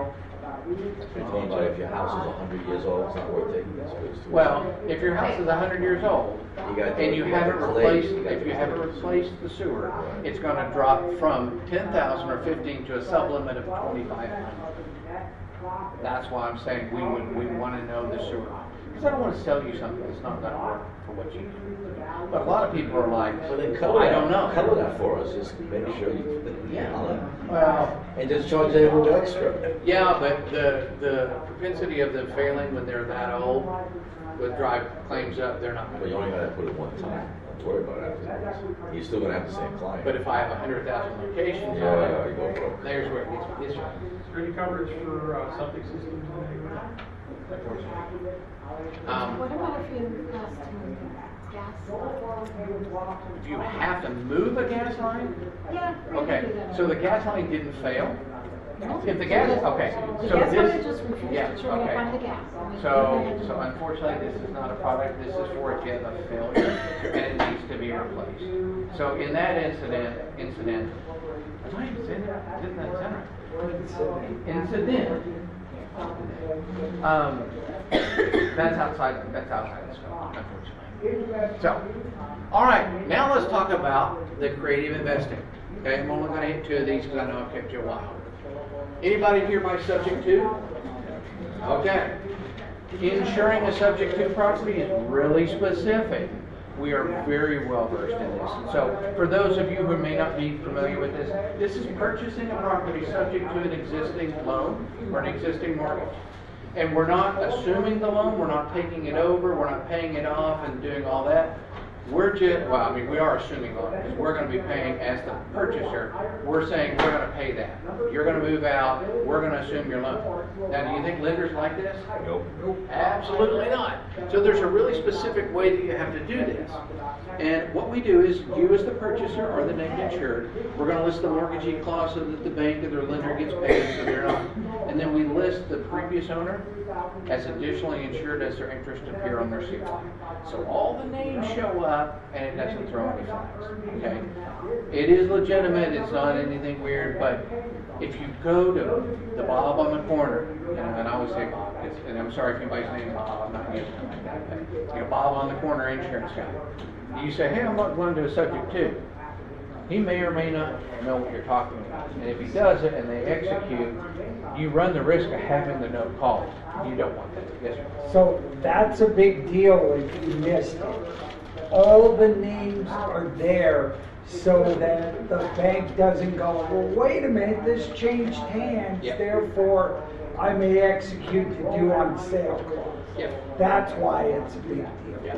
You're talking about if your house is a hundred years old, it's not worth taking this risk. Well, if your house is a hundred years old, You gotta do and it, you you gotta haven't clay, replaced, you gotta if do you it. haven't replaced the sewer, it's gonna drop from ten thousand or fifteen to a sublimit of twenty-five hundred. That's why I'm saying we would, we wanna know the sewer. Because I don't wanna sell you something that's not gonna work for what you do. But a lot of people are like, Well, then color I that- don't know. Color that for us, just make sure you, Yeah. yeah. Well, And just charge them a little bit extra. yeah, but the, the propensity of them failing when they're that old would drive claims up, they're not But gonna. you only gotta put it one time, don't worry about it afterwards. You're still gonna have the same client. But if I have a hundred thousand locations Yeah, on yeah, you it, go broke. there's where it gets me. Yes, sir. Is there any coverage for uh, septic systems in any way? Unfortunately. Um, What about if you ask to gas? if you have to move a gas line, Yeah. we okay, can do that. so the gas line didn't fail? No. If the gas, okay, The so gas company this, just refused yeah, to turn okay. on the gas. So, so unfortunately, this is not a product, this is for if you have a failure and it needs to be replaced. So in that incident, incident, am I even saying that? Didn't that sound right? Incident. Um, that's outside, that's outside the scope, unfortunately. So, all right, now let's talk about the creative investing. Okay, I'm only gonna hit two of these because I know I've kept you a while. Anybody here by subject to? Okay. Insuring a subject to property is really specific. We are very well versed in this. So for those of you who may not be familiar with this, this is purchasing a property subject to an existing loan or an existing mortgage. And we're not assuming the loan, we're not taking it over, we're not paying it off and doing all that. We're just, well, I mean, we are assuming loan because we're going to be paying as the purchaser. We're saying we're going to pay that. You're going to move out. We're going to assume your loan. Now, do you think lenders like this? Nope. Absolutely not. So there's a really specific way that you have to do this. And what we do is, you as the purchaser are the named insured. We're going to list the mortgagee clause so that the bank or their lender gets paid, so they're not. And then we list the previous owner as additionally insured as their interest appear on their C O I. So all the names show up, and it doesn't throw any flags. Okay? It is legitimate. It's not anything weird. But if you go to the Bob on the corner, you know, and I always say Bob, it's, and I'm sorry if anybody's named Bob. I'm not using it like that. But you know, Bob on the corner insurance guy. You say, hey, I'm not going to a subject to. He may or may not know what you're talking about. And if he does it and they execute, you run the risk of having the note called. You don't want that. Yes, sir. So that's a big deal if you missed it. All the names are there so that the bank doesn't go, well, wait a minute, this changed hands, Yep. therefore I may execute the due on sale clause. Yep. That's why it's a big deal.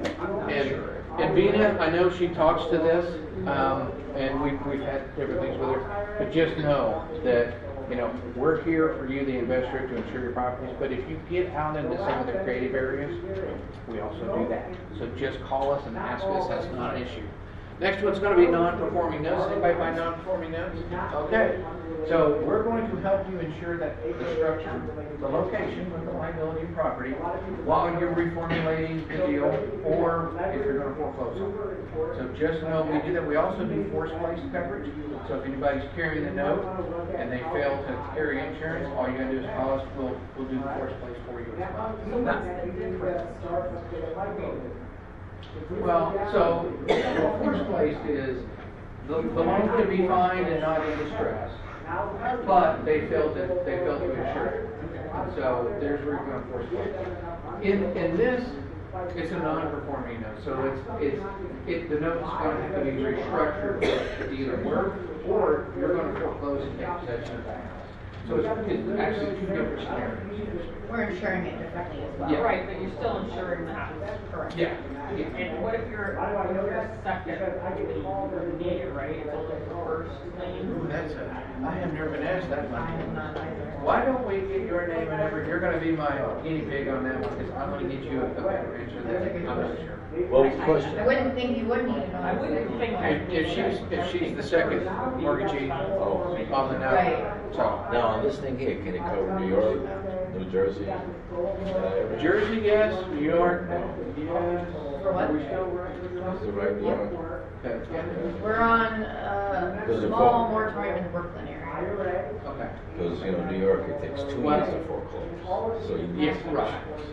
And, and Vina, I know she talks to this, um, and we've, we've had different things with her, but just know that, you know, we're here for you, the investor, to insure your properties, but if you get out into some of the creative areas, we also do that. So just call us and ask us, that's not an issue. Next one's going to be non-performing notes. Anybody buy non-performing notes? Okay. So we're going to help you ensure that the structure, the location of the liability and property, while you're reformulating the deal, or if you're going to foreclose on it. So just know we do that. We also do forced place coverage. So if anybody's carrying the note and they fail to carry insurance, all you got to do is call us. We'll we'll do the forced place for you as well. Well, so the forced place is the, the loan can be fine and not in distress, but they failed to they failed to insure it. So there's where you're going to force place. In in this, it's a non-performing note, so it's it's it the note's going to have to be restructured to either work or you're going to foreclose and take possession of that house. So it's, it's actually two different scenarios. We're insuring it differently as well. Yeah. Right, but you're still insuring the house. Correct. Yeah. And what if you're, what if you're second, you need it, right? It's only the first name. Ooh, that's a, I have never been asked that I one. am not either. Why don't we get your name and every, you're gonna be my guinea pig on that one, because I'm gonna get you a better answer than I'm not sure. What was the question? I wouldn't think you would need it on. I wouldn't think I. If, if she's, if she's the second mortgagee Oh. on the note, Right. so. Now, on this thing here, can it cover New York, New Jersey? uh, Jersey, yes, New York, yes. For what? Are we still right? Is it right, New York? Okay, yeah. We're on, uh, Does it small fall? moratorium in the Brooklyn area. Okay. Because, you know, New York, it takes two Well- years to foreclose, so you need. Yes, right.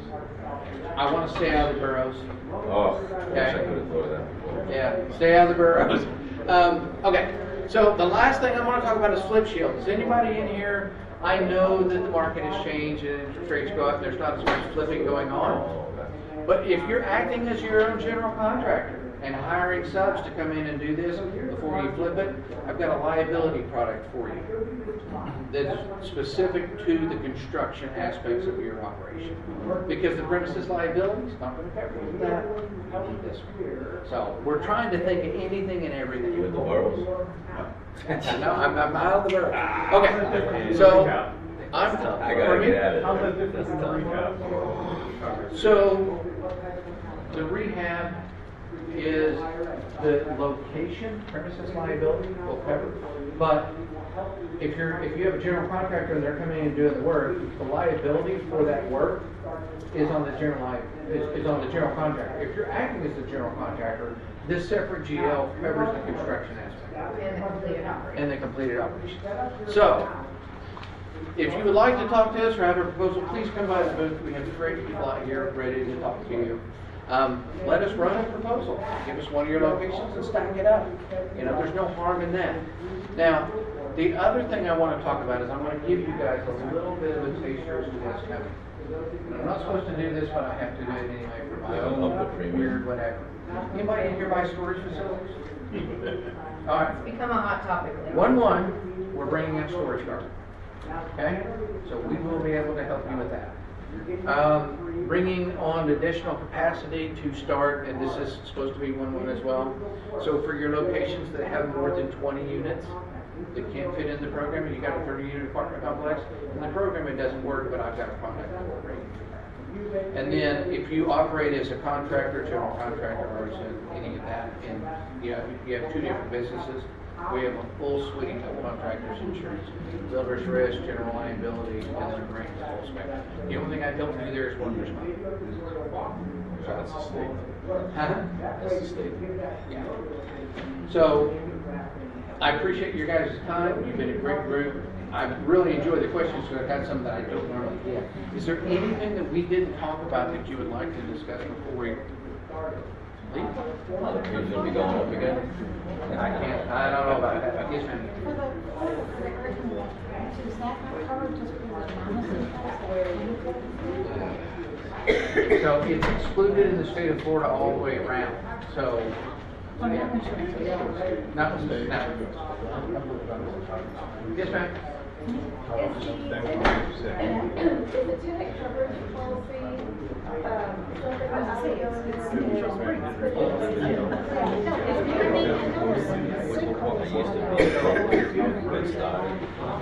I want to stay out of the boroughs. Oh, I wish I Okay. could have thought of that before. Yeah, stay out of the boroughs. Um, okay, so the last thing I want to talk about is flip shield. Is anybody in here, I know that the market has changed and interest rates go up, there's not as much flipping going on. Oh, okay. But if you're acting as your own general contractor and hiring subs to come in and do this before you flip it, I've got a liability product for you that's specific to the construction aspects of your operation. Because the premises liability is not going to cover you for that. You need this one. So we're trying to think of anything and everything. With the boroughs? No, I'm, I'm out of the borough. Okay, so I'm, I for gotta me, get out of How's there. that different from the rehab? so the rehab is the location, premises liability will cover. But if you're, if you have a general contractor and they're coming in and doing the work, the liability for that work is on the general, li- is, is on the general contractor. If you're acting as the general contractor, this separate G L covers the construction aspect And the completed operation. and the completed operation. So, if you would like to talk to us or have a proposal, please come by the booth. We have great people out here ready to talk to you. Um, let us run a proposal. Give us one of your locations and stack it up. You know, there's no harm in that. Now, the other thing I want to talk about is I'm going to give you guys a little bit of a taster as to what's coming. And I'm not supposed to do this, but I have to do it anyway for my Yeah, own up the premium. weird whatever. Anybody in here buy storage facilities? All right. It's become a hot topic lately. One one, we're bringing in storage guard. Okay, so we will be able to help you with that. Um, bringing on additional capacity to start, and this is supposed to be one one as well. So for your locations that have more than twenty units that can't fit in the program, and you got a thirty unit apartment complex, in the program it doesn't work, but I've got a product that will bring it. And then if you operate as a contractor, general contractor, or as a- any of that, and you know, you have two different businesses, we have a full suite of contractors insurance. Builder's risk, general liability, and then brings the full spectrum. The only thing I don't do there is workers' comp. So that's the state. Huh? That's the state. Yeah. So, I appreciate your guys' time. You've been a great group. I really enjoyed the questions, because I've had some that I don't normally get. Is there anything that we didn't talk about that you would like to discuss before we leave? Well, the premium's gonna be going up again. I can't, I don't know about that. Yes, ma'am. For the, for the curriculum, is that not covered just for the non-essential? So it's excluded in the state of Florida all the way around. So, On yeah. health insurance? Not the state, no. Yes, ma'am. Is the tenant coverage policy, um, something that I It used to be a problem when it started.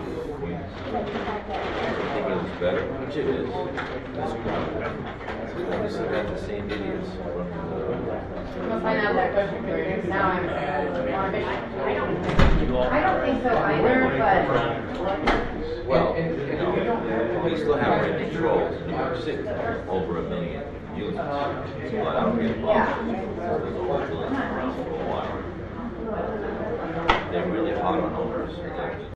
I think it was better, which it is. That's why we still got the same idiots running I'm gonna find out that question for you. Now I'm more efficient. I don't, I don't think so either, but Well, you know, we still have rent controls in New York City, over a million units. But I don't get involved. There's a whole village around for a while. They're really hard on owners.